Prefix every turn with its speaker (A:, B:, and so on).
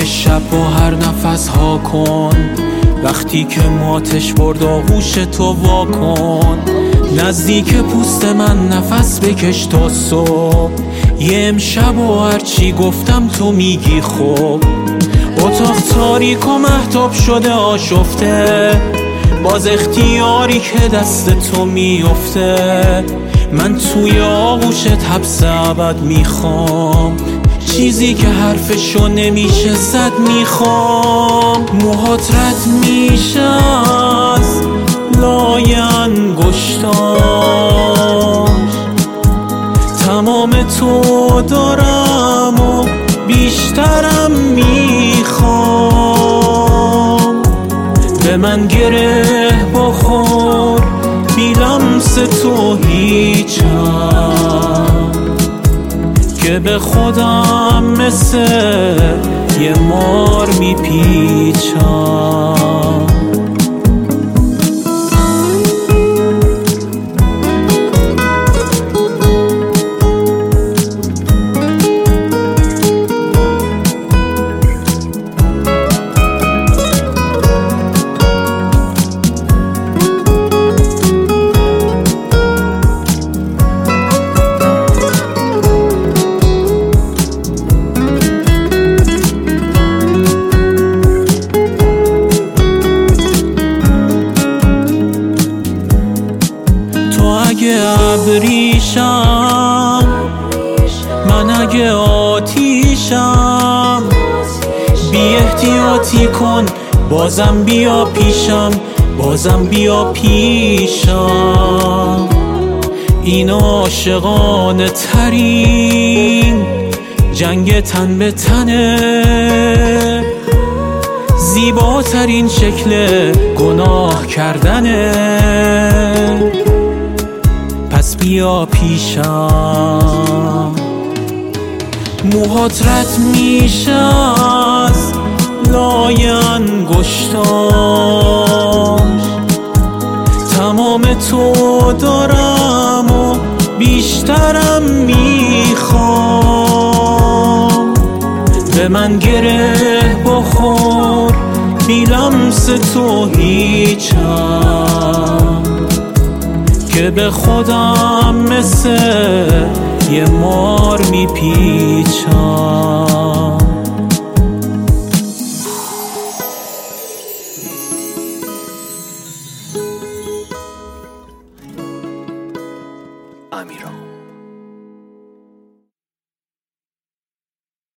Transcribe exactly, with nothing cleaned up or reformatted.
A: شب با هر نفس ها کن، وقتی که ماتش برد آغوش تو وا کن. نزدیک پوست من نفس بکش تا صبح، یه امشب و هرچی گفتم تو میگی خوب. اتاق تاریک و مهتاب شده آشفته، باز اختیاری که دست تو میفته. من توی آغوشت حبس ابد میخوام، چیزی که حرفشو نمیشه زد میخوام. موهات رد میشه از لای انگشتاش، تمام تو دارم و بیشترم میخوام. به من گره بخور بی لمس تو هیچم، که به خودم مثل یه مار میپیچم. اگه ابریشم، من اگه آتیشم، بی احتیاطی کن بازم بیا پیشم، بازم بیا پیشم. این عاشقانه ترین جنگ تن به تنه، زیباترین شکل گناه کردنه. پس بیا پیشم. موهات رد میشه از لای انگشتاش، تمام تو دارم و بیشترم میخوام. به من گره بخور بی لمس تو هیچم، که به خودم مثل یه مار میپیچم.
B: امیرام